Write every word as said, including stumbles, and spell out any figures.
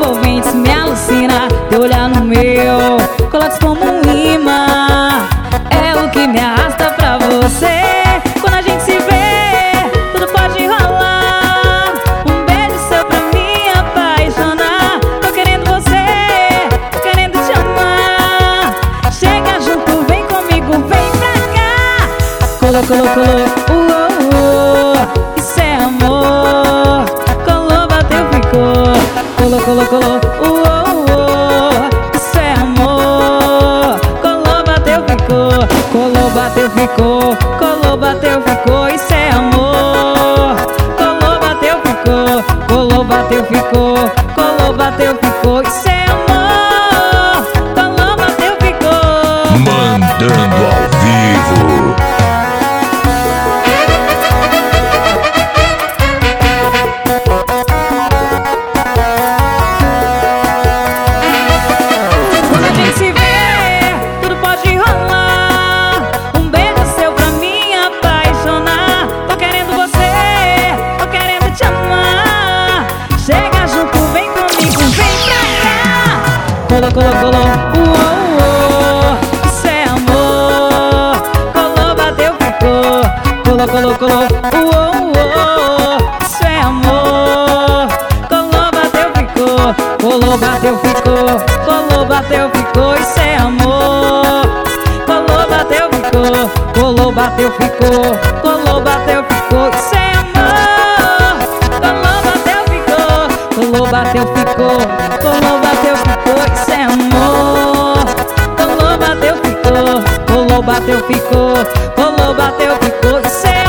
envolventes me alucina. Teu olhar no meu, coloques como um imã. É o que me arrasta pra você. Quando a gente se vê, tudo pode rolar. Um beijo seu pra me apaixonar. Tô querendo você, tô querendo te amar. Chega junto, vem comigo, vem pra cá. Colou, colou, colou, uh, uh, uh. Isso é amor. Colou, bateu, ficou. Colou, colou, colou, uh, uh, uh. Isso é amor. Colou, bateu, ficou. Colou, bateu, ficou. Colou, bateu, ficou. Isso é amor. Colou, bateu, ficou. Colou, bateu, ficou. Colou, bateu, ficou. Isso é amor. Colou, bateu, ficou. Mandando ao vivo. Quando a gente se vê, tudo pode rolar. Um beijo seu pra me apaixonar. Tô querendo você, tô querendo te amar. Chega junto, vem comigo, vem pra cá. Colou, colou, colou, uh, uh, uh. Isso é amor. Colou, bateu, ficou. Colou, colou, colou, uh, uh, uh. Isso é amor. Colou, bateu, ficou. Colou, bateu, ficou. Colou, bateu, ficou. Isso é amor. Colou, bateu, ficou. Colou, bateu, ficou. Colou, bateu, ficou. Isso é amor. Colou, bateu, ficou. Colou, bateu, ficou. Colou, bateu, ficou. Isso é amor. Colou, bateu, ficou. Colou, bateu, ficou. Colou, bateu, ficou. Isso é